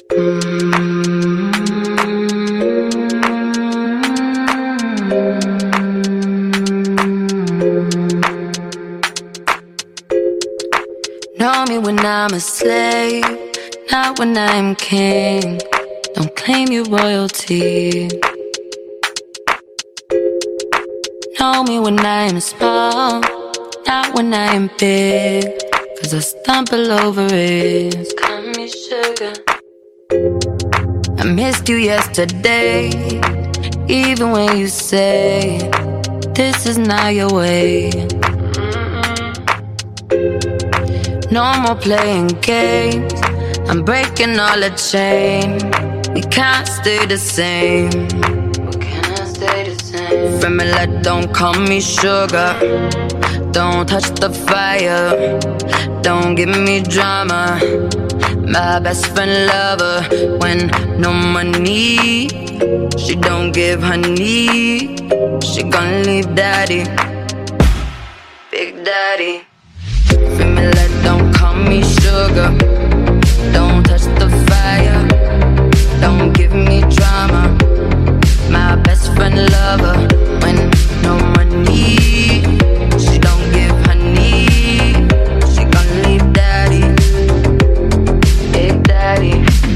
Know me when I'm a slave, not when I'm king. Don't claim your royalty. Know me when I'm small, not when I'm big, 'cause I stumble over it. Call me sugar. I missed you yesterday, even when you say this is not your way. No more playing games, I'm breaking all the chain. We can't stay the same. We cannot stay the same. Family, don't call me sugar. Don't touch the fire. Don't give me drama. My best friend lover when no money. She don't give honey. She gon' leave daddy, big daddy. Family, don't call me sugar. Don't touch the fire. Don't give me drama. My best friend lover when no money. She don't give honey. She gon' leave daddy, big daddy.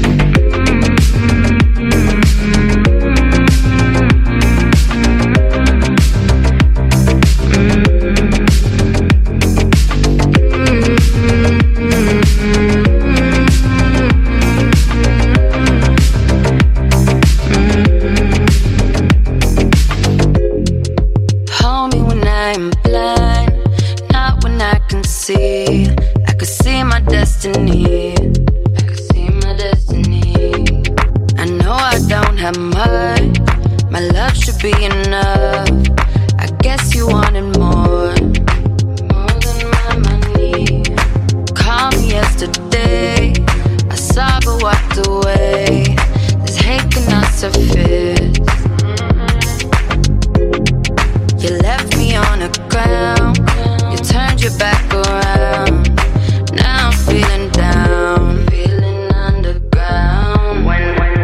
I could see my destiny. I could see my destiny. I know I don't have much. My love should be enough. I guess you wanted more, more than my money. Called me yesterday. I saw but walked away. This hate cannot surface. You left me on the ground. You turned your back around. Now I'm feeling down, feeling underground. When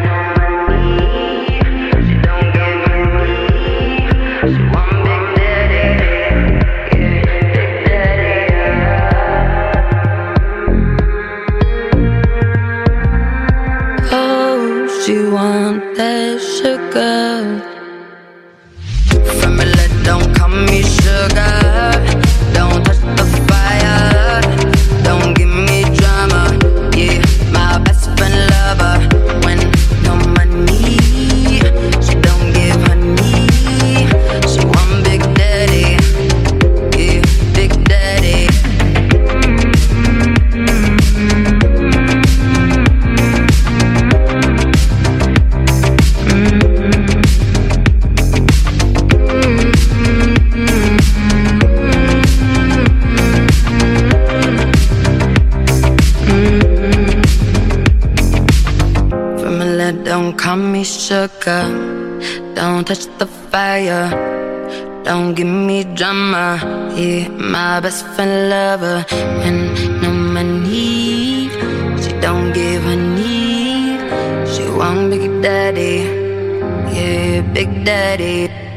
she don't give me, she want big daddy, yeah, big daddy. Oh, she want that sugar. Family, don't call me sugar. Don't touch the fire. Don't give me drama. Yeah, my best friend lover when no money. She don't give honey. She want big daddy. Yeah, big daddy. Don't call me sugar. Don't touch the fire. Don't give me drama. Yeah, my best friend lover and no money. She don't give honey. She want big daddy. Yeah, big daddy.